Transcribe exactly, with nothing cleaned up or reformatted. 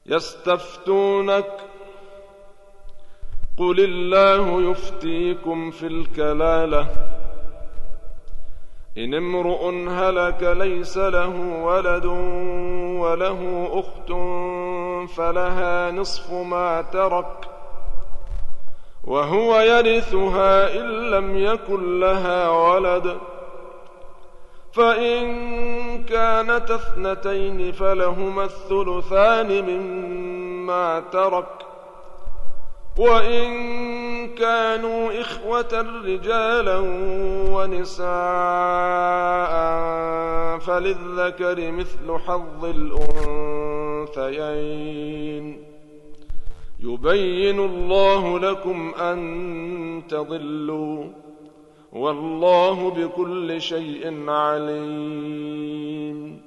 يستفتونك قل الله يفتيكم في الكلالة إن امرؤ هلك ليس له ولد وله أخت فلها نصف ما ترك وهو يرثها إن لم يكن لها ولد فإن كانت اثنتين فلهما الثلثان مما ترك وإن كانوا إخوة رجالا ونساء فللذكر مثل حظ الأنثيين يبين الله لكم أن تضلوا والله بكل شيء عليم.